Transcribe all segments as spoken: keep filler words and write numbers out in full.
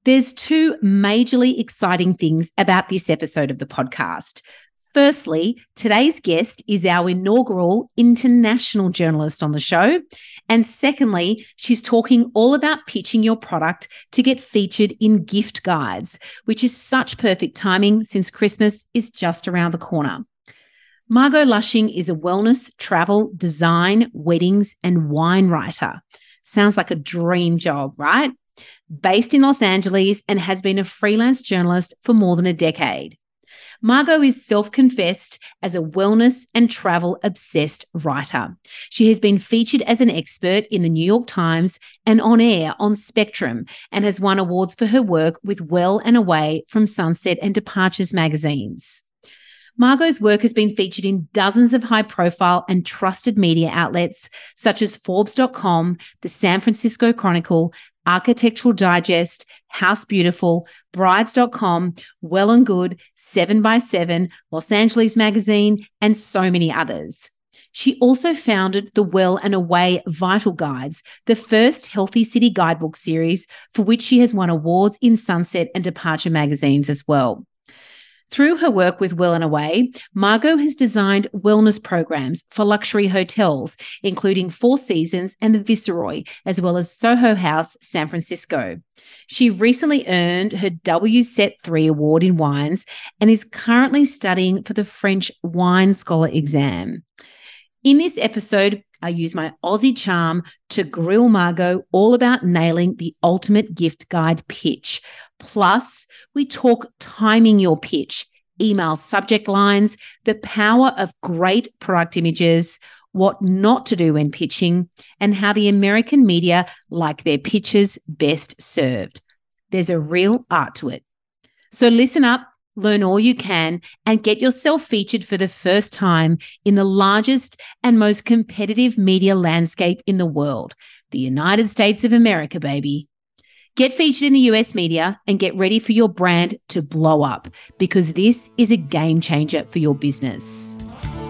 There's two majorly exciting things about this episode of the podcast. Firstly, today's guest is our inaugural international journalist on the show. And secondly, she's talking all about pitching your product to get featured in gift guides, which is such perfect timing since Christmas is just around the corner. Margot Lushing is a wellness, travel, design, weddings, and wine writer. Sounds like a dream job, right? Based in Los Angeles and has been a freelance journalist for more than a decade. Margot is self-confessed as a wellness and travel-obsessed writer. She has been featured as an expert in the New York Times and on air on Spectrum and has won awards for her work with Well and Away from Sunset and Departures magazines. Margot's work has been featured in dozens of high-profile and trusted media outlets such as Forbes dot com, the San Francisco Chronicle, Architectural Digest, House Beautiful, Brides dot com, Well and Good, seven by seven, Los Angeles Magazine, and so many others. She also founded the Well and Away Vital Guides, the first healthy city guidebook series for which she has won awards in Sunset and Departure magazines as well. Through her work with Well and Away, Margot has designed wellness programs for luxury hotels, including Four Seasons and the Viceroy, as well as Soho House, San Francisco. She recently earned her W S E T three award in wines and is currently studying for the French Wine Scholar exam. In this episode, I use my Aussie charm to grill Margot all about nailing the ultimate gift guide pitch. Plus, we talk timing your pitch, email subject lines, the power of great product images, what not to do when pitching, and how the American media like their pitches best served. There's a real art to it. So listen up, learn all you can, and get yourself featured for the first time in the largest and most competitive media landscape in the world, the United States of America, baby. Get featured in the U S media and get ready for your brand to blow up, because this is a game changer for your business.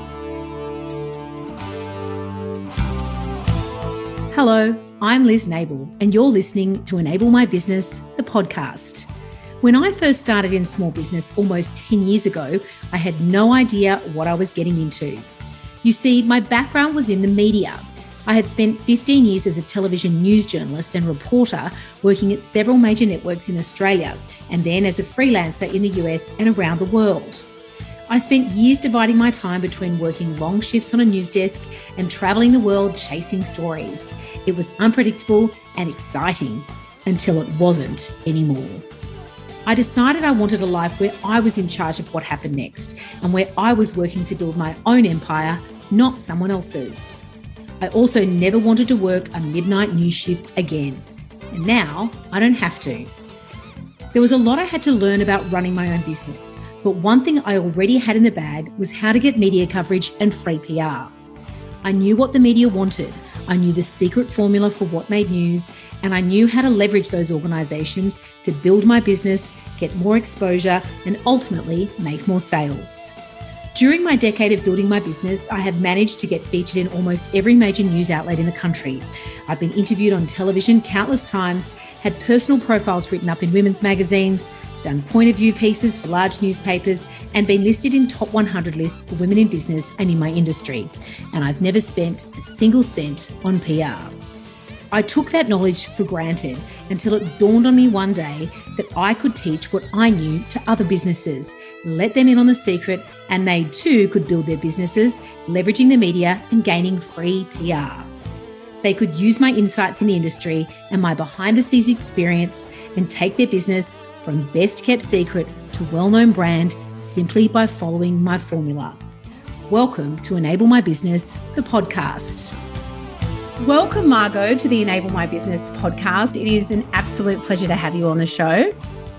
Hello, I'm Liz Nable, and you're listening to Enable My Business, the podcast. When I first started in small business almost ten years ago, I had no idea what I was getting into. You see, my background was in the media. I had spent fifteen years as a television news journalist and reporter working at several major networks in Australia, and then as a freelancer in the U S and around the world. I spent years dividing my time between working long shifts on a news desk and traveling the world chasing stories. It was unpredictable and exciting until it wasn't anymore. I decided I wanted a life where I was in charge of what happened next and where I was working to build my own empire, not someone else's. I also never wanted to work a midnight news shift again. And now I don't have to. There was a lot I had to learn about running my own business, but one thing I already had in the bag was how to get media coverage and free P R. I knew what the media wanted. I knew the secret formula for what made news, and I knew how to leverage those organizations to build my business, get more exposure, and ultimately make more sales. During my decade of building my business, I have managed to get featured in almost every major news outlet in the country. I've been interviewed on television countless times, had personal profiles written up in women's magazines, done point of view pieces for large newspapers, and been listed in top one hundred lists for women in business and in my industry. And I've never spent a single cent on P R. I took that knowledge for granted until it dawned on me one day that I could teach what I knew to other businesses, let them in on the secret, and they too could build their businesses, leveraging the media and gaining free P R. They could use my insights in the industry and my behind-the-scenes experience and take their business from best kept secret to well-known brand simply by following my formula. Welcome to Enable My Business, the podcast. Welcome, Margot, to the Enable My Business podcast. It is an absolute pleasure to have you on the show.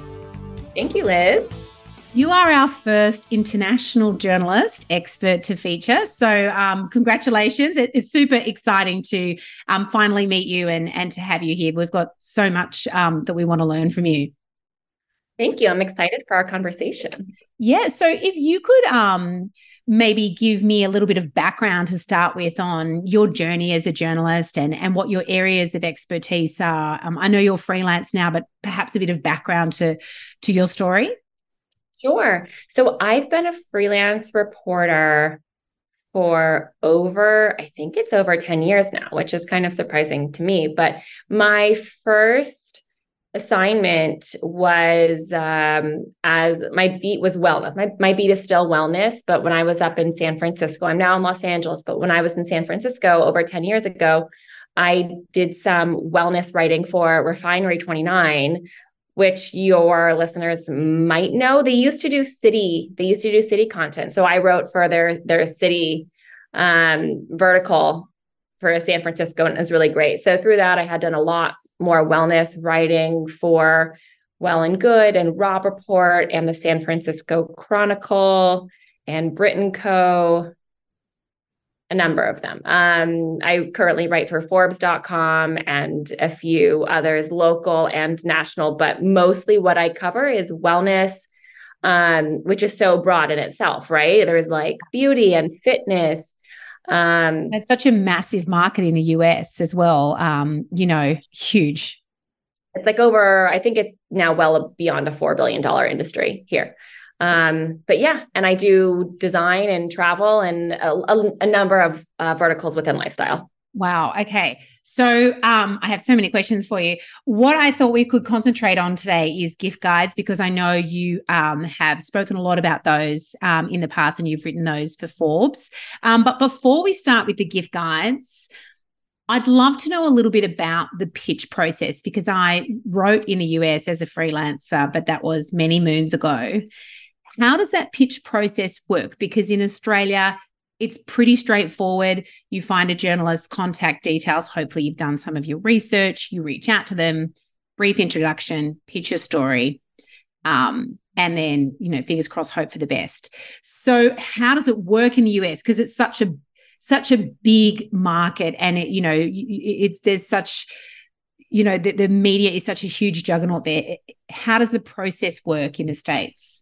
Thank you, Liz. You are our first international journalist expert to feature. So um, congratulations. It, it's super exciting to um, finally meet you and, and to have you here. We've got so much um, that we want to learn from you. Thank you. I'm excited for our conversation. Yeah. So if you could um, maybe give me a little bit of background to start with on your journey as a journalist and, and what your areas of expertise are. Um, I know you're freelance now, but perhaps a bit of background to, to your story. Sure. So I've been a freelance reporter for over, I think it's over ten years now, which is kind of surprising to me. But my first assignment was um, as my beat was wellness. My, my beat is still wellness, but when I was up in San Francisco, I'm now in Los Angeles, but when I was in San Francisco over ten years ago, I did some wellness writing for Refinery twenty-nine, which your listeners might know. They used to do city, they used to do city content. So I wrote for their, their city um, vertical for San Francisco, and it was really great. So through that, I had done a lot more wellness writing for Well and Good and Robb Report and the San Francisco Chronicle and Brit and Co., a number of them. Um, I currently write for Forbes dot com and a few others, local and national, but mostly what I cover is wellness, um, which is so broad in itself, right? There's like beauty and fitness. Um, it's such a massive market in the U S as well. Um, you know, huge. It's like over, I think it's now well beyond a four billion dollars industry here. Um, but yeah, and I do design and travel and a, a, a number of uh, verticals within lifestyle. Wow. Okay. So um, I have so many questions for you. What I thought we could concentrate on today is gift guides, because I know you um, have spoken a lot about those um, in the past and you've written those for Forbes. Um, but before we start with the gift guides, I'd love to know a little bit about the pitch process, because I wrote in the U S as a freelancer, but that was many moons ago. How does that pitch process work? Because in Australia, it's pretty straightforward. You find a journalist's contact details. Hopefully you've done some of your research. You reach out to them, brief introduction, pitch your story, um, and then, you know, fingers crossed, hope for the best. So how does it work in the U S? Because it's such a such a big market, and it, you know, it, it, there's such, you know, the, the media is such a huge juggernaut there. How does the process work in the States?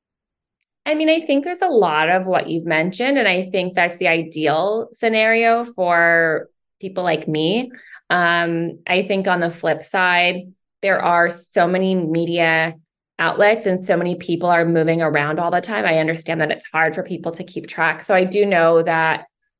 I mean, I think there's a lot of what you've mentioned, and I think that's the ideal scenario for people like me. Um, I think on the flip side, there are so many media outlets and so many people are moving around all the time. I understand that it's hard for people to keep track. So I do know that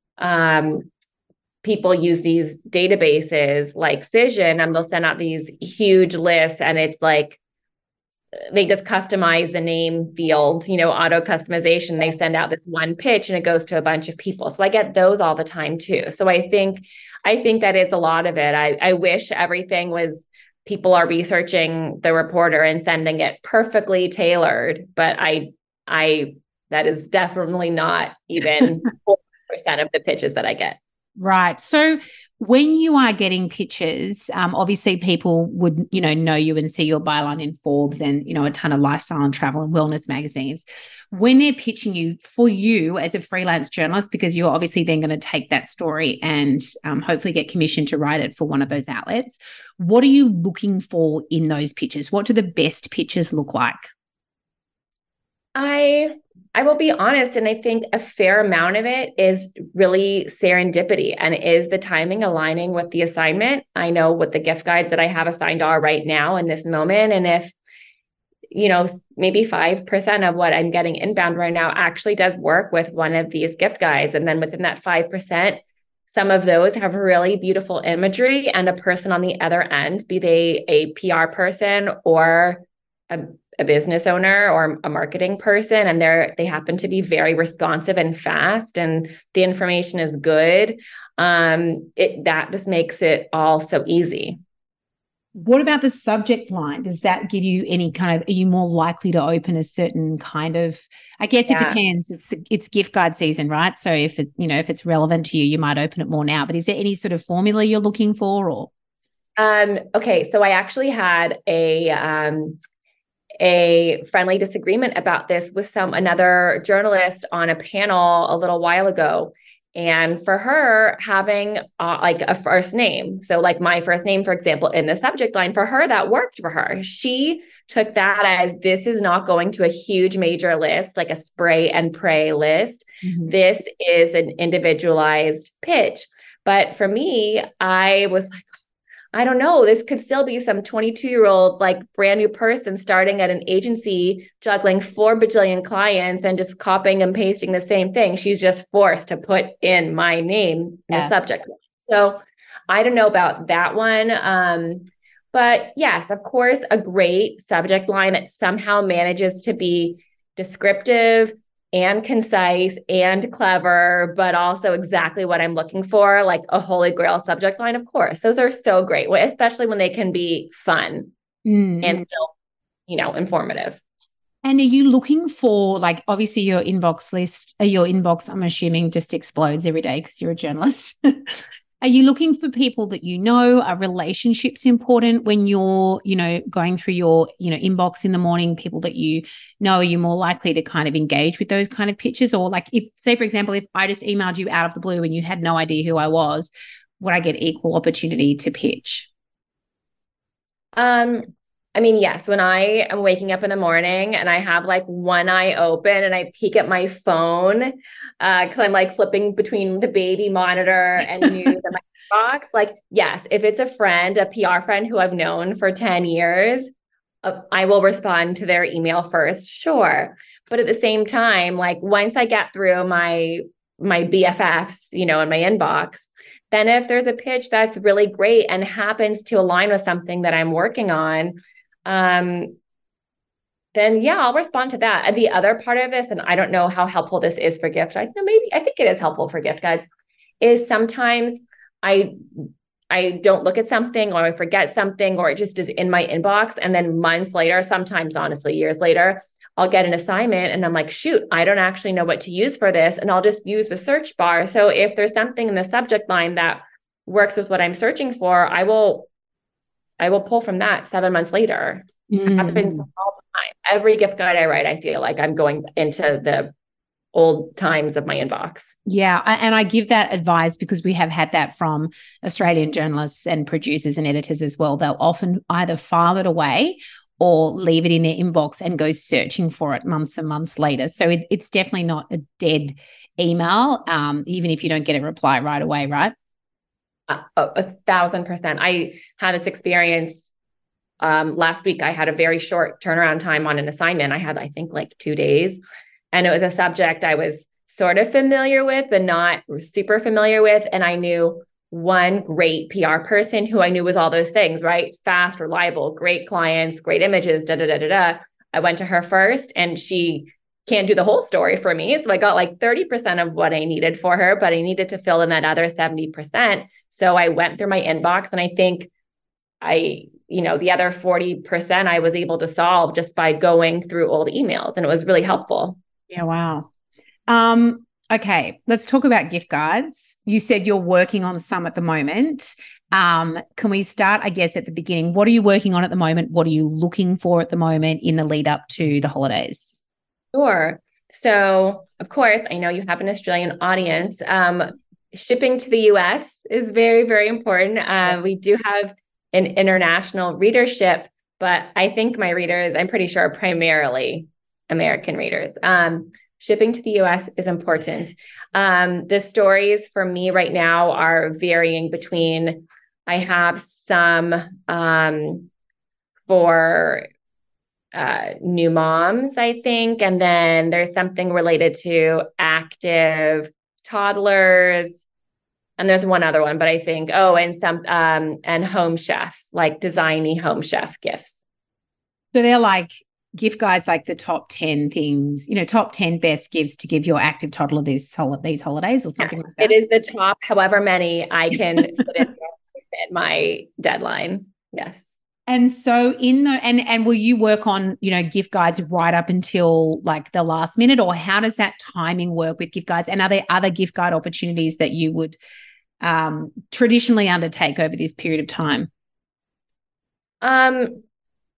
um, people use these databases like Cision, and they'll send out these huge lists, and it's like, they just customize the name field, you know, auto customization. They send out this one pitch and it goes to a bunch of people. So I get those all the time too. So I think, I think that is a lot of it. I, I wish everything was, people are researching the reporter and sending it perfectly tailored, but I, I, that is definitely not even four percent of the pitches that I get. Right. So when you are getting pitches, um, obviously people would, you know, know you and see your byline in Forbes and, you know, a ton of lifestyle and travel and wellness magazines. When they're pitching you for you as a freelance journalist, because you're obviously then going to take that story and um, hopefully get commissioned to write it for one of those outlets, what are you looking for in those pitches? What do the best pitches look like? I I will be honest, and I think a fair amount of it is really serendipity, and is the timing aligning with the assignment. I know what the gift guides that I have assigned are right now in this moment, and if, you know, maybe five percent of what I'm getting inbound right now actually does work with one of these gift guides, and then within that five percent, some of those have really beautiful imagery and a person on the other end, be they a P R person or a a business owner or a marketing person, and they're, they happen to be very responsive and fast, and the information is good. Um, it, that just makes it all so easy. What about the subject line? Does that give you any kind of, are you more likely to open a certain kind of, I guess yeah. It depends. It's the, it's gift guide season, right? So if it, you know, if it's relevant to you, you might open it more now, but is there any sort of formula you're looking for or? Um, okay. So I actually had a, um, a friendly disagreement about this with some another journalist on a panel a little while ago. And for her, having uh, like a first name, so like my first name, for example, in the subject line, for her, that worked for her. She took that as, this is not going to a huge major list, like a spray and pray list. Mm-hmm. This is an individualized pitch. But for me, I was like, I don't know, this could still be some twenty-two year old, like brand new person starting at an agency, juggling four bajillion clients and just copying and pasting the same thing. She's just forced to put in my name in yeah. the subject. So I don't know about that one. Um, but yes, of course, a great subject line that somehow manages to be descriptive and concise and clever, but also exactly what I'm looking for, like a holy grail subject line. Of course, those are so great, especially when they can be fun mm. and still, you know, informative. And are you looking for, like, obviously your inbox list, uh, your inbox, I'm assuming, just explodes every day because you're a journalist. Are you looking for people that you know? Are relationships important when you're, you know, going through your, you know, inbox in the morning? People that you know, are you more likely to kind of engage with those kind of pitches? Or like, if, say, for example, if I just emailed you out of the blue and you had no idea who I was, would I get equal opportunity to pitch? Um, I mean, yes, when I am waking up in the morning and I have like one eye open and I peek at my phone, uh, cause I'm like flipping between the baby monitor and news in my box. Like, yes, if it's a friend, a P R friend who I've known for ten years, uh, I will respond to their email first. Sure. But at the same time, like once I get through my, my B F Fs, you know, in my inbox, then if there's a pitch that's really great and happens to align with something that I'm working on, um, then yeah, I'll respond to that. And the other part of this, and I don't know how helpful this is for gift guides. No, maybe I think it is helpful for gift guides, is sometimes I I don't look at something or I forget something or it just is in my inbox. And then months later, sometimes honestly, years later, I'll get an assignment and I'm like, shoot, I don't actually know what to use for this. And I'll just use the search bar. So if there's something in the subject line that works with what I'm searching for, I will I will pull from that seven months later. Mm. It happens all the time. Every gift guide I write, I feel like I'm going into the old times of my inbox. Yeah. And I give that advice because we have had that from Australian journalists and producers and editors as well. They'll often either file it away or leave it in their inbox and go searching for it months and months later. So it, it's definitely not a dead email, um, even if you don't get a reply right away, right? Uh, a thousand percent. I had this experience um, last week. I had a very short turnaround time on an assignment. I had, I think, like two days. And it was a subject I was sort of familiar with, but not super familiar with. And I knew one great P R person who I knew was all those things, right? Fast, reliable, great clients, great images, da, da, da, da, da. I went to her first and she can't do the whole story for me. So I got like thirty percent of what I needed for her, but I needed to fill in that other seventy percent. So I went through my inbox and I think I, you know, the other forty percent I was able to solve just by going through old emails. And it was really helpful. Yeah. Wow. Um, okay. Let's talk about gift guides. You said you're working on some at the moment. Um, can we start, I guess, at the beginning? What are you working on at the moment? What are you looking for at the moment in the lead up to the holidays? Sure. So, of course, I know you have an Australian audience. Um, shipping to the U S is very, very important. Uh, we do have an international readership, but I think my readers, I'm pretty sure, are primarily American readers. Um, shipping to the U S is important. Um, the stories for me right now are varying between, I have some um, for Uh, new moms, I think. And then there's something related to active toddlers. And there's one other one, but I think, oh, and some, um, and home chefs, like designy home chef gifts. So they're like gift guides, like the top ten things, you know, top ten best gifts to give your active toddler this hol- these holidays or something yes, like that. It is the top, however many I can fit in my deadline. Yes. And so in the, and, and will you work on, you know, gift guides right up until like the last minute, or how does that timing work with gift guides? And are there other gift guide opportunities that you would um, traditionally undertake over this period of time? Um,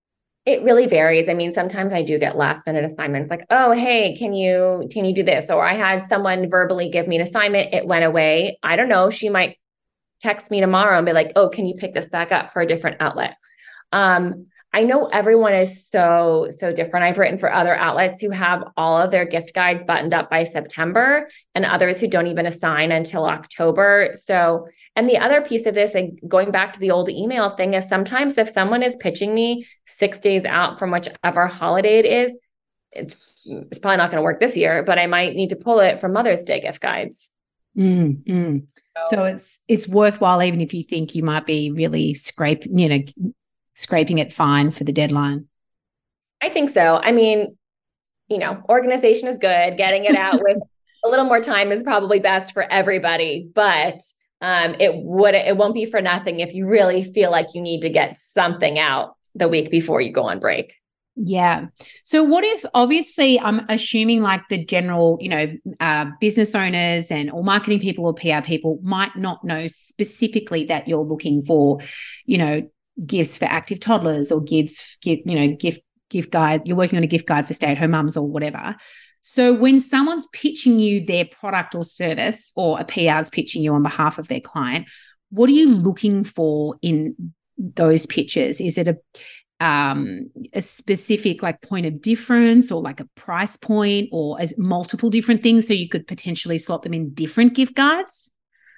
It really varies. I mean, sometimes I do get last minute assignments like, oh, hey, can you can you do this? Or I had someone verbally give me an assignment, it went away. I don't know. She might text me tomorrow and be like, oh, can you pick this back up for a different outlet? Um, I know everyone is so, so different. I've written for other outlets who have all of their gift guides buttoned up by September and others who don't even assign until October. So, and the other piece of this, and going back to the old email thing, is sometimes if someone is pitching me six days out from whichever holiday it is, it's, it's probably not going to work this year, but I might need to pull it from Mother's Day gift guides. Mm, mm. So it's it's worthwhile, even if you think you might be really scrape, you know, scraping it fine for the deadline. I think so. I mean, you know, organization is good. Getting it out with a little more time is probably best for everybody, but um, it would it won't be for nothing if you really feel like you need to get something out the week before you go on break. Yeah. So what if, obviously, I'm assuming like the general, you know, uh, business owners and or marketing people or P R people might not know specifically that you're looking for, you know, gifts for active toddlers or gifts, gift, you know, gift, gift guide. You're working on a gift guide for stay-at-home mums or whatever. So when someone's pitching you their product or service, or a P R's pitching you on behalf of their client, what are you looking for in those pitches? Is it a um a specific like point of difference, or like a price point, or as multiple different things so you could potentially slot them in different gift guides?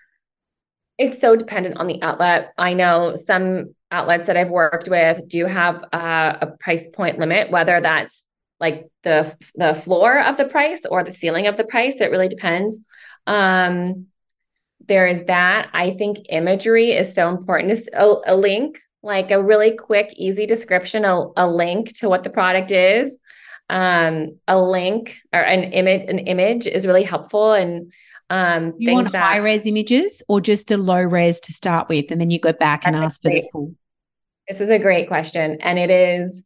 It's so dependent on the outlet. I know some outlets that I've worked with do have uh, a price point limit, whether that's like the the floor of the price or the ceiling of the price. It really depends. Um, there is that. I think imagery is so important. Just a, a link, like a really quick, easy description, a, a link to what the product is, um, a link or an image, an image is really helpful. And um, you want that, high res images or just a low res to start with, and then you go back and ask for the full? This is a great question, and it is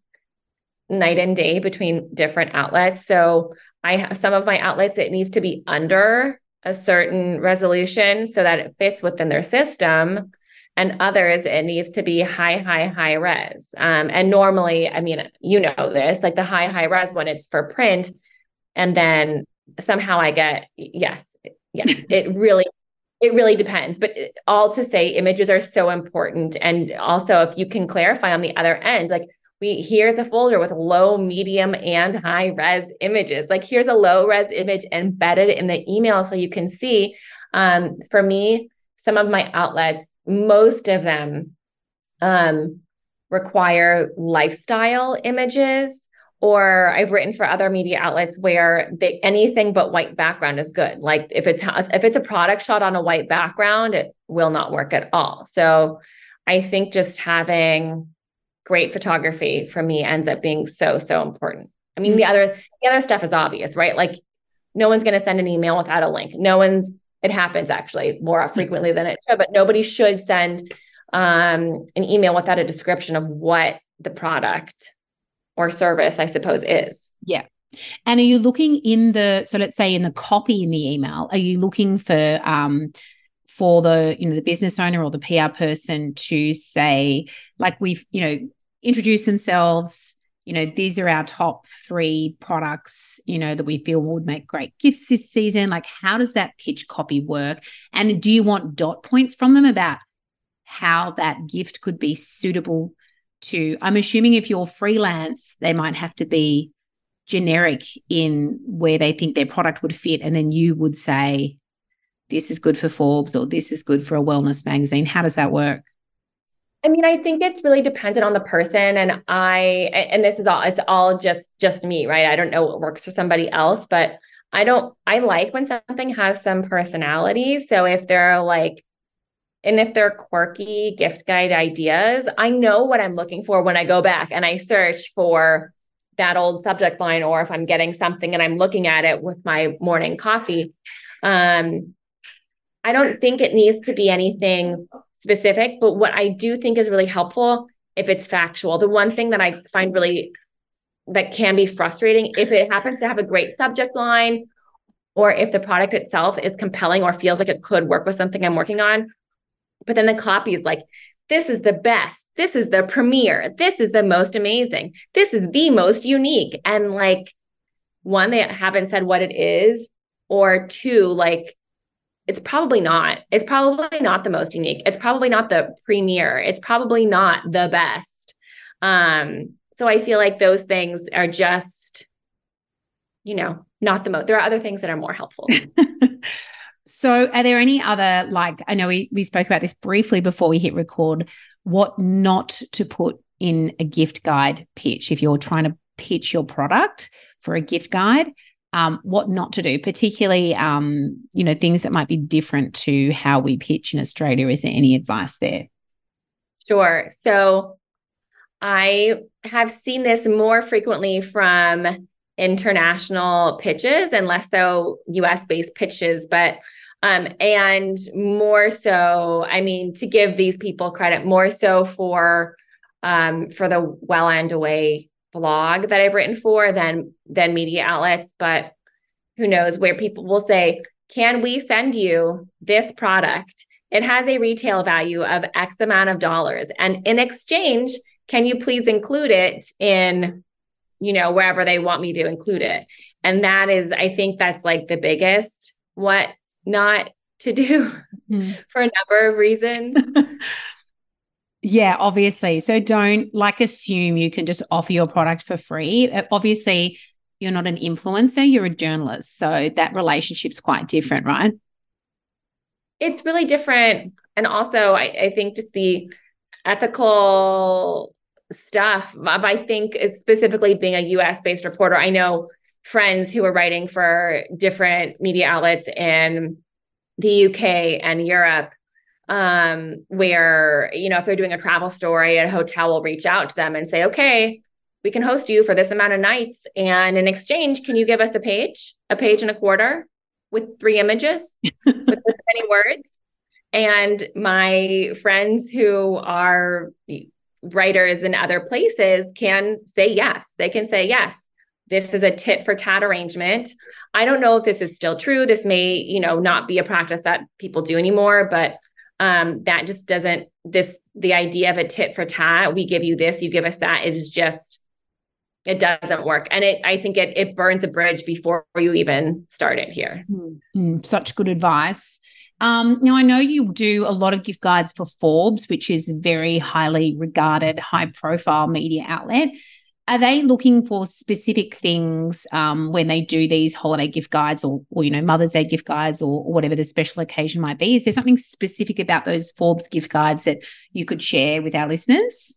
night and day between different outlets. So I have some of my outlets, it needs to be under a certain resolution so that it fits within their system. And others, it needs to be high, high, high res. Um, and normally, I mean, you know this, like the high, high res when it's for print, and then somehow I get, yes, yes, it really, it really depends. But all to say, images are so important. And also, if you can clarify on the other end, like we, here's a folder with low, medium, and high res images. Like here's a low res image embedded in the email so you can see. Um, for me, some of my outlets, most of them um, require lifestyle images, or I've written for other media outlets where they, anything but white background is good. Like if it's, if it's a product shot on a white background, it will not work at all. So I think just having great photography for me ends up being so, so important. I mean, mm-hmm. the other, the other stuff is obvious, right? Like no one's going to send an email without a link. No one's, It happens actually more frequently than it should, but nobody should send um, an email without a description of what the product or service, I suppose, is. Yeah. And are you looking in the, so let's say in the copy in the email, are you looking for, um, for the, you know, the business owner or the P R person to say, like we've, you know, introduced themselves, you know, these are our top three products, you know, that we feel would make great gifts this season. Like, how does that pitch copy work? And do you want dot points from them about how that gift could be suitable to, I'm assuming if you're freelance, they might have to be generic in where they think their product would fit. And then you would say, this is good for Forbes or this is good for a wellness magazine. How does that work? I mean, I think it's really dependent on the person. And I, and this is all, it's all just, just me, right? I don't know what works for somebody else, but I don't, I like when something has some personality. So if they're like, and if they're quirky gift guide ideas, I know what I'm looking for when I go back and I search for that old subject line, or if I'm getting something and I'm looking at it with my morning coffee. Um, I don't think it needs to be anything specific, but what I do think is really helpful if it's factual. The one thing that I find really that can be frustrating, if it happens to have a great subject line, or if the product itself is compelling or feels like it could work with something I'm working on, but then the copy is like this is the best. This is the premier. This is the most amazing. This is the most unique. And like, one, they haven't said what it is, or two, like, it's probably not. It's probably not the most unique. It's probably not the premier. It's probably not the best. Um, so I feel like those things are just, you know, not the most. There are other things that are more helpful. So are there any other, like, I know we, we spoke about this briefly before we hit record, what not to put in a gift guide pitch if you're trying to pitch your product for a gift guide? Um, what not to do, particularly, um, you know, things that might be different to how we pitch in Australia. Is there any advice there? Sure. So I have seen this more frequently from international pitches and less so U S-based pitches, but um, and more so, I mean, to give these people credit, more so for um, for the Well and Away blog that I've written for than than media outlets. But who knows, where people will say, can we send you this product? It has a retail value of X amount of dollars. And in exchange, can you please include it in, you know, wherever they want me to include it? And that is, I think that's like the biggest what not to do mm. for a number of reasons. Yeah, obviously. So don't like assume you can just offer your product for free. Obviously, you're not an influencer, you're a journalist. So that relationship's quite different, right? It's really different. And also, I, I think just the ethical stuff, I think specifically being a U S-based reporter, I know friends who are writing for different media outlets in the U K and Europe, um, where, you know, if they're doing a travel story, a hotel will reach out to them and say, okay, we can host you for this amount of nights. And in exchange, can you give us a page, a page and a quarter with three images with this many words? And my friends who are writers in other places can say yes. They can say, yes, this is a tit for tat arrangement. I don't know if this is still true. This may, you know, not be a practice that people do anymore, but um, that just doesn't, this, the idea of a tit for tat, we give you this, you give us that, it is just, it doesn't work. And it, I think it, it burns a bridge before you even start it here. Mm-hmm. Such good advice. Um, now, I know you do a lot of gift guides for Forbes, which is a very highly regarded, high profile media outlet. Are they looking for specific things um, when they do these holiday gift guides or, or, you know, Mother's Day gift guides or, or whatever the special occasion might be? Is there something specific about those Forbes gift guides that you could share with our listeners?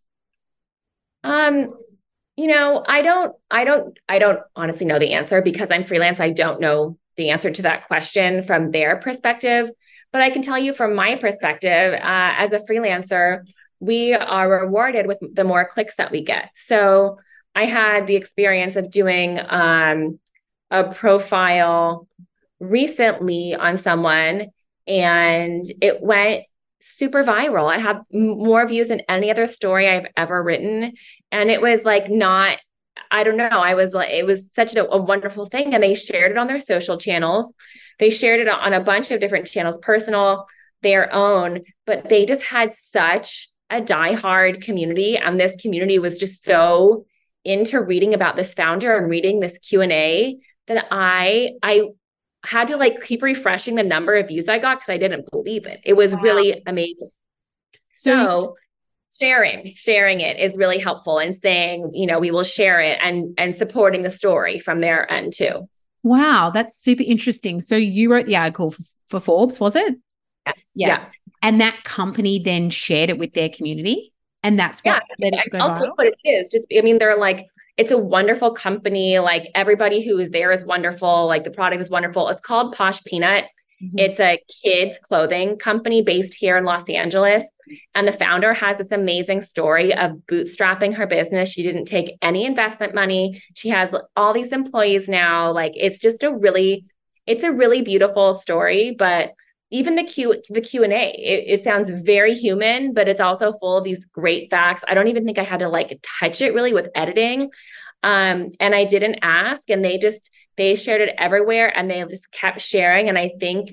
Um, you know, I don't, I don't, I don't honestly know the answer because I'm freelance. I don't know the answer to that question from their perspective, but I can tell you from my perspective, uh, as a freelancer, we are rewarded with the more clicks that we get. So I had the experience of doing um, a profile recently on someone, and it went super viral. I had more views than any other story I've ever written. And it was like not, I don't know, I was like, it was such a, a wonderful thing. And they shared it on their social channels. They shared it on a bunch of different channels, personal, their own, but they just had such a diehard community. And this community was just so into reading about this founder and reading this Q and A that I, I had to like keep refreshing the number of views I got because I didn't believe it. It was wow. really amazing. So, so sharing, sharing it is really helpful, and saying, you know, we will share it and, and supporting the story from their end too. Wow. That's super interesting. So you wrote the article for, for Forbes, was it? Yes. Yeah. yeah. And that company then shared it with their community. And that's what yeah, led it to go also viral? What it is. Just, I mean, they're like, it's a wonderful company. Like everybody who is there is wonderful. Like the product is wonderful. It's called Posh Peanut. Mm-hmm. It's a kids clothing company based here in Los Angeles. And the founder has this amazing story of bootstrapping her business. She didn't take any investment money. She has all these employees now. Like it's just a really, it's a really beautiful story. But even the Q, the Q and A, it, it sounds very human, but it's also full of these great facts. I don't even think I had to like touch it really with editing. Um, and I didn't ask, and they just, they shared it everywhere, and they just kept sharing. And I think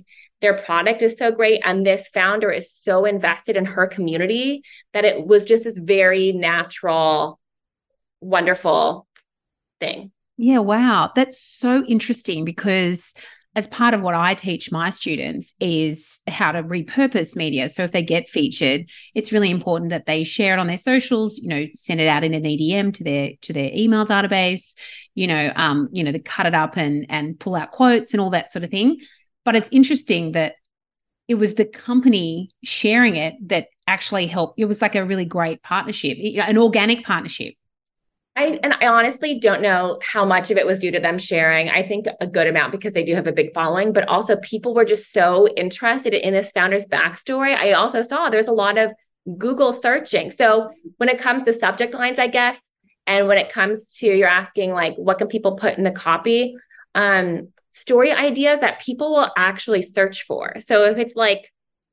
their product is so great. And this founder is so invested in her community that it was just this very natural, wonderful thing. Yeah, wow. That's so interesting because as part of what I teach my students is how to repurpose media. So if they get featured, it's really important that they share it on their socials, you know, send it out in an E D M to their to their email database, you know, um, you know, they cut it up and and pull out quotes and all that sort of thing. But it's interesting that it was the company sharing it that actually helped. It was like a really great partnership, an organic partnership. I and I honestly don't know how much of it was due to them sharing. I think a good amount because they do have a big following, but also people were just so interested in this founder's backstory. I also saw there's a lot of Google searching. So when it comes to subject lines, I guess, and when it comes to you're asking like, what can people put in the copy? Um, story ideas that people will actually search for. So if it's like,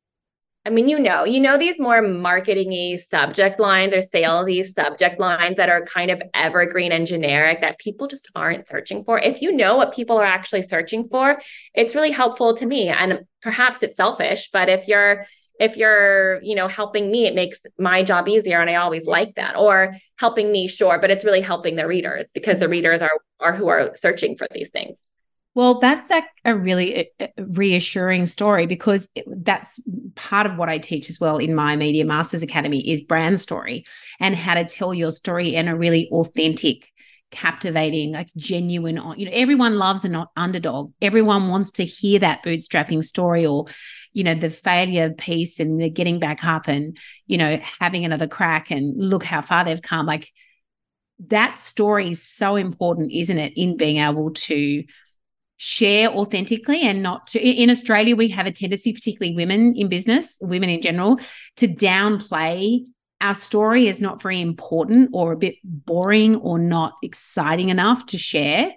I mean, you know, you know, these more marketing-y subject lines or salesy subject lines that are kind of evergreen and generic that people just aren't searching for. If you know what people are actually searching for, it's really helpful to me. And perhaps it's selfish, but if you're, if you're, you know, helping me, it makes my job easier. And I always like that. Or helping me, sure, but it's really helping the readers because the readers are, are who are searching for these things. Well, that's like a really reassuring story because that's part of what I teach as well in my Media Masters Academy is brand story and how to tell your story in a really authentic, captivating, like genuine, you know, everyone loves an underdog. Everyone wants to hear that bootstrapping story or, you know, the failure piece and the getting back up and, you know, having another crack and look how far they've come. Like that story is so important, isn't it, in being able to share authentically and not to, in Australia, we have a tendency, particularly women in business, women in general, to downplay our story as not very important or a bit boring or not exciting enough to share.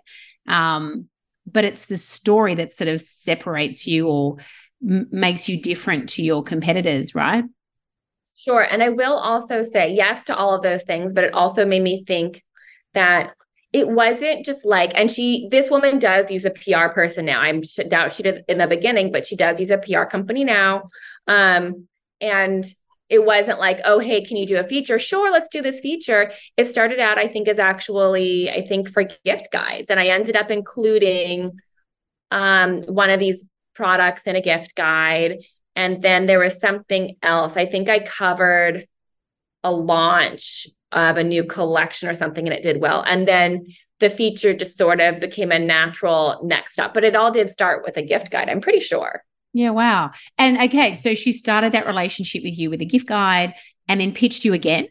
Um, but it's the story that sort of separates you or m- makes you different to your competitors, right? Sure. And I will also say yes to all of those things, but it also made me think that it wasn't just like, and she, this woman does use a P R person now. I doubt she did in the beginning, but she does use a P R company now. Um, and it wasn't like, oh, hey, can you do a feature? Sure, let's do this feature. It started out, I think, as actually, I think for gift guides. And I ended up including um, one of these products in a gift guide. And then there was something else. I think I covered a launch of a new collection or something, and it did well. And then the feature just sort of became a natural next up, but it all did start with a gift guide, I'm pretty sure. Yeah, wow. And okay, so she started that relationship with you with a gift guide and then pitched you again?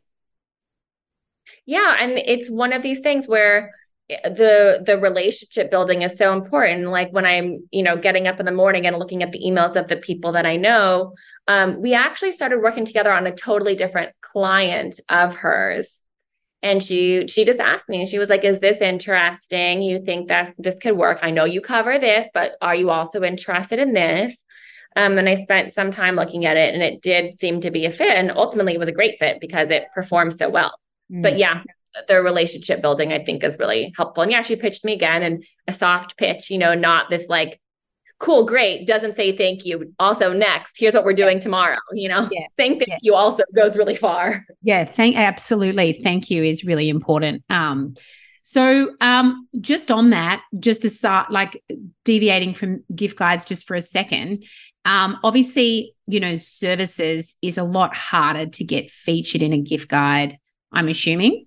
Yeah, and it's one of these things where the the relationship building is so important. Like when I'm, you know, getting up in the morning and looking at the emails of the people that I know, um, we actually started working together on a totally different client of hers. And she she just asked me, and she was like, is this interesting? You think that this could work? I know you cover this, but are you also interested in this? Um, and I spent some time looking at it, and it did seem to be a fit. And ultimately, it was a great fit because it performed so well. Mm. But yeah, the relationship building, I think, is really helpful. And yeah, she pitched me again, and a soft pitch, you know, not this like, cool, great, doesn't say thank you. Also, next, here's what we're doing yeah. tomorrow. You know, yeah. saying thank yeah. you also goes really far. Yeah, thank absolutely. Thank you is really important. Um, so um, just on that, just to start, like deviating from gift guides just for a second, um, obviously, you know, services is a lot harder to get featured in a gift guide, I'm assuming.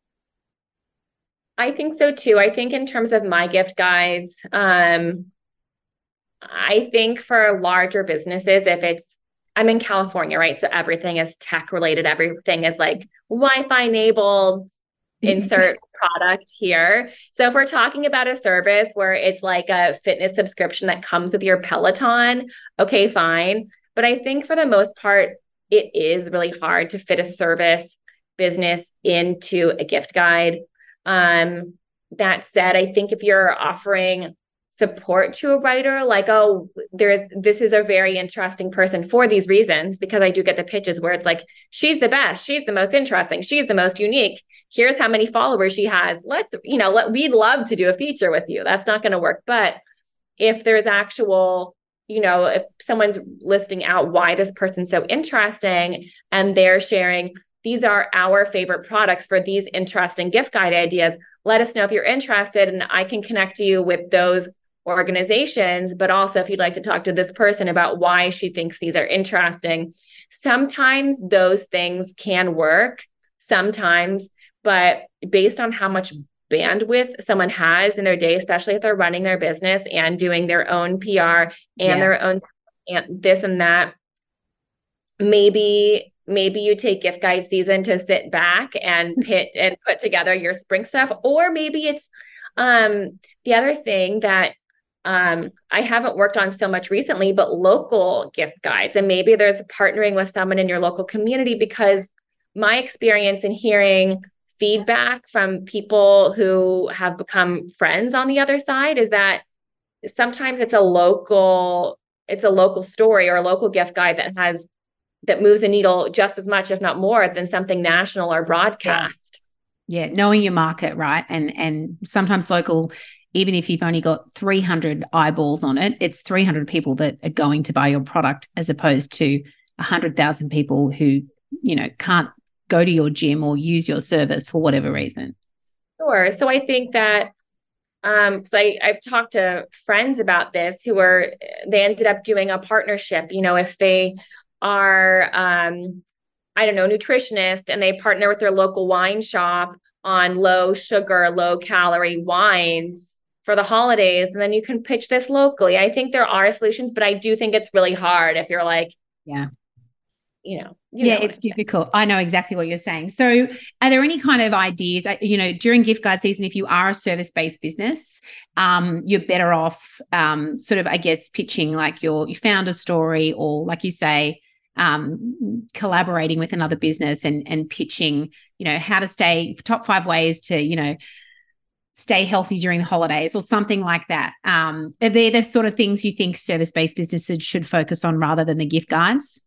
I think so too. I think in terms of my gift guides, um, I think for larger businesses, if it's, I'm in California, right? So everything is tech related. Everything is like Wi-Fi enabled, insert product here. So if we're talking about a service where it's like a fitness subscription that comes with your Peloton, okay, fine. But I think for the most part, it is really hard to fit a service business into a gift guide. Um, that said, I think if you're offering support to a writer, like, oh, there's, this is a very interesting person for these reasons, because I do get the pitches where it's like, she's the best, she's the most interesting, she's the most unique. Here's how many followers she has. Let's, you know, let, we'd love to do a feature with you. That's not going to work. But if there's actual, you know, if someone's listing out why this person's so interesting and they're sharing, these are our favorite products for these interesting gift guide ideas, let us know if you're interested and I can connect you with those organizations. But also if you'd like to talk to this person about why she thinks these are interesting. Sometimes those things can work, sometimes, but based on how much bandwidth someone has in their day, especially if they're running their business and doing their own P R and yeah. their own and this and that, maybe maybe you take gift guide season to sit back and pit and put together your spring stuff. Or maybe it's um, the other thing that um, I haven't worked on so much recently, but local gift guides. And maybe there's partnering with someone in your local community, because my experience in hearing feedback from people who have become friends on the other side is that sometimes it's a local, it's a local story or a local gift guide that has that moves the needle just as much, if not more, than something national or broadcast. Yeah, yeah. Knowing your market, right? And and sometimes local, even if you've only got three hundred eyeballs on it, it's three hundred people that are going to buy your product, as opposed to one hundred thousand people who, you know, can't go to your gym or use your service for whatever reason. Sure. So I think that Um, so I, I've talked to friends about this who are, they ended up doing a partnership, you know, if they are, um, I don't know, nutritionist, and they partner with their local wine shop on low sugar, low calorie wines for the holidays. And then you can pitch this locally. I think there are solutions, but I do think it's really hard if you're like, yeah, you know, you yeah, know it's difficult. I know exactly what you're saying. So are there any kind of ideas, you know, during gift guide season, if you are a service-based business, um, you're better off um, sort of, I guess, pitching like your, your founder story, or like you say, um, collaborating with another business and, and pitching, you know, how to stay, top five ways to, you know, stay healthy during the holidays or something like that. Um, are they the sort of things you think service-based businesses should focus on rather than the gift guides?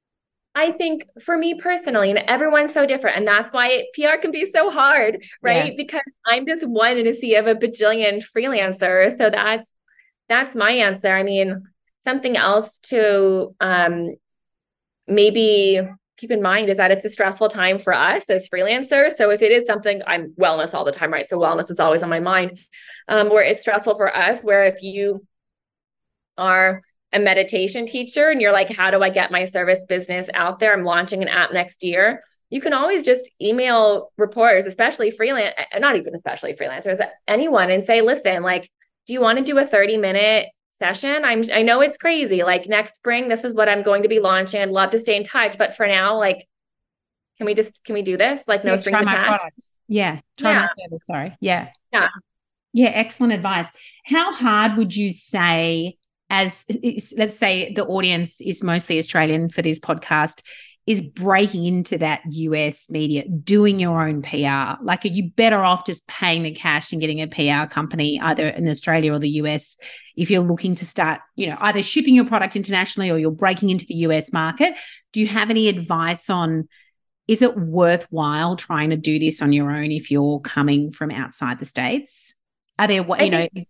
I think for me personally, and everyone's so different, and that's why P R can be so hard, right? Yeah. Because I'm just one in a sea of a bajillion freelancers. So that's that's my answer. I mean, something else to um, maybe keep in mind is that it's a stressful time for us as freelancers. So if it is something, I'm wellness all the time, right? So wellness is always on my mind, um, where it's stressful for us, where if you are a meditation teacher and you're like, how do I get my service business out there? I'm launching an app next year. You can always just email reporters, especially freelance, not even especially freelancers, anyone, and say, listen, like, do you want to do a thirty minute session? I'm, I know it's crazy. Like next spring, this is what I'm going to be launching. I'd love to stay in touch, but for now, like, can we just, can we do this? Like no yeah, strings try attached. My product. Yeah. Try yeah. my service. Sorry. Yeah. Yeah. Yeah. Excellent advice. How hard would you say, as let's say the audience is mostly Australian for this podcast, is breaking into that U S media, doing your own P R? Like, are you better off just paying the cash and getting a P R company either in Australia or the U S if you're looking to start, you know, either shipping your product internationally or you're breaking into the U S market? Do you have any advice on, is it worthwhile trying to do this on your own if you're coming from outside the States? Are there, what you know, think-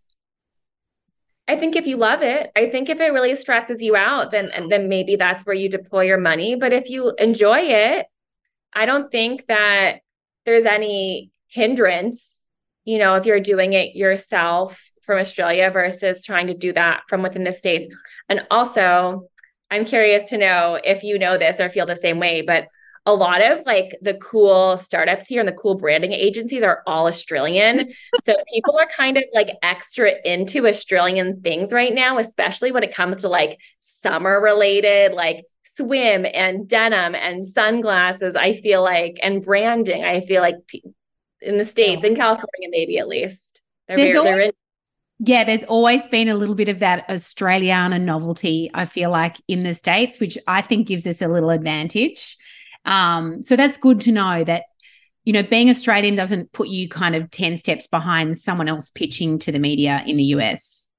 I think if you love it, I think if it really stresses you out, then and then maybe that's where you deploy your money. But if you enjoy it, I don't think that there's any hindrance, you know, if you're doing it yourself from Australia versus trying to do that from within the States. And also, I'm curious to know if you know this or feel the same way, but a lot of like the cool startups here and the cool branding agencies are all Australian. So people are kind of like extra into Australian things right now, especially when it comes to like summer related, like swim and denim and sunglasses, I feel like, and branding. I feel like in the States, in California, maybe at least. They're there's very, always, they're in- yeah, there's always been a little bit of that Australiana novelty, I feel like, in the States, which I think gives us a little advantage. Um, so that's good to know that, you know, being Australian doesn't put you kind of ten steps behind someone else pitching to the media in the U S.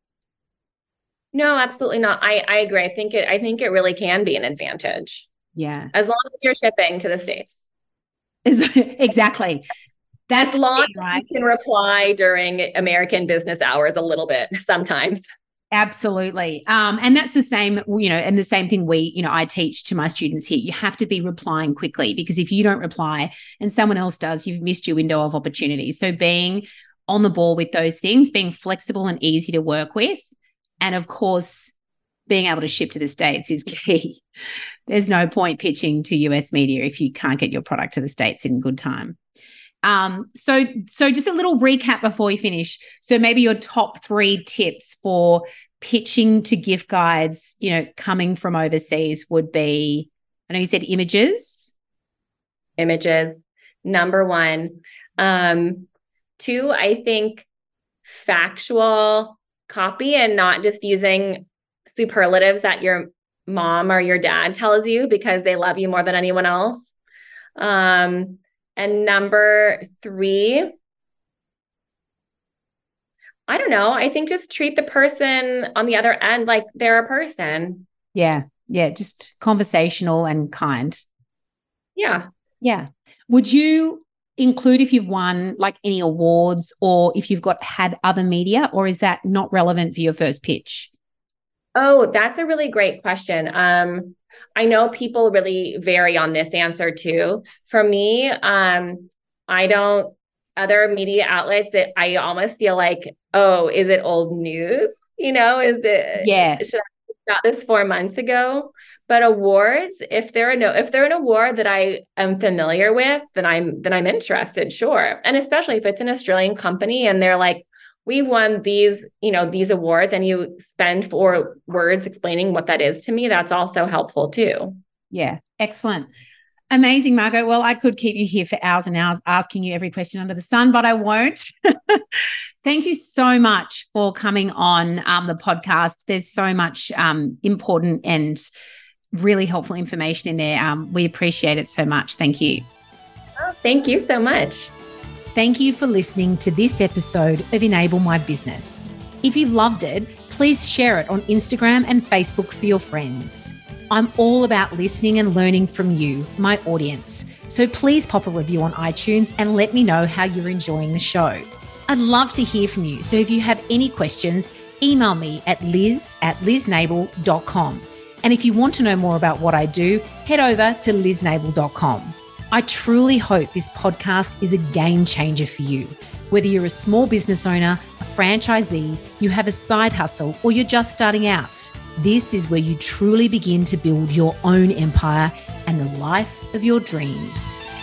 No, absolutely not. I, I agree. I think it, I think it really can be an advantage. Yeah. As long as you're shipping to the States. Exactly. That's as long thing, right? as you can reply during American business hours a little bit sometimes. Absolutely. Um, and that's the same, you know, and the same thing we, you know, I teach to my students here. You have to be replying quickly, because if you don't reply and someone else does, you've missed your window of opportunity. So being on the ball with those things, being flexible and easy to work with, and of course, being able to ship to the States is key. There's no point pitching to U S media if you can't get your product to the States in good time. Um, so, so just a little recap before we finish. So maybe your top three tips for pitching to gift guides, you know, coming from overseas would be, I know you said images. Images, number one. Um, two, I think factual copy and not just using superlatives that your mom or your dad tells you because they love you more than anyone else. Um, And number three, I don't know. I think just treat the person on the other end like they're a person. Yeah. Yeah. Just conversational and kind. Yeah. Yeah. Would you include if you've won like any awards, or if you've got had other media, or is that not relevant for your first pitch? Oh, that's a really great question. Um, I know people really vary on this answer too. For me, um, I don't, other media outlets that I almost feel like, oh, is it old news? You know, is it, yeah, should I have got this four months ago? But awards, if they're a no, if they're an award that I am familiar with, then I'm, then I'm interested. Sure. And especially if it's an Australian company and they're like, we've won these, you know, these awards, and you spend four words explaining what that is to me, that's also helpful too. Yeah. Excellent. Amazing, Margot. Well, I could keep you here for hours and hours asking you every question under the sun, but I won't. Thank you so much for coming on um, the podcast. There's so much um, important and really helpful information in there. Um, we appreciate it so much. Thank you. Oh, thank you so much. Thank you for listening to this episode of Enable My Business. If you've loved it, please share it on Instagram and Facebook for your friends. I'm all about listening and learning from you, my audience. So please pop a review on iTunes and let me know how you're enjoying the show. I'd love to hear from you. So if you have any questions, email me at liz at liznable dot com. And if you want to know more about what I do, head over to liznable dot com. I truly hope this podcast is a game changer for you. Whether you're a small business owner, a franchisee, you have a side hustle, or you're just starting out, this is where you truly begin to build your own empire and the life of your dreams.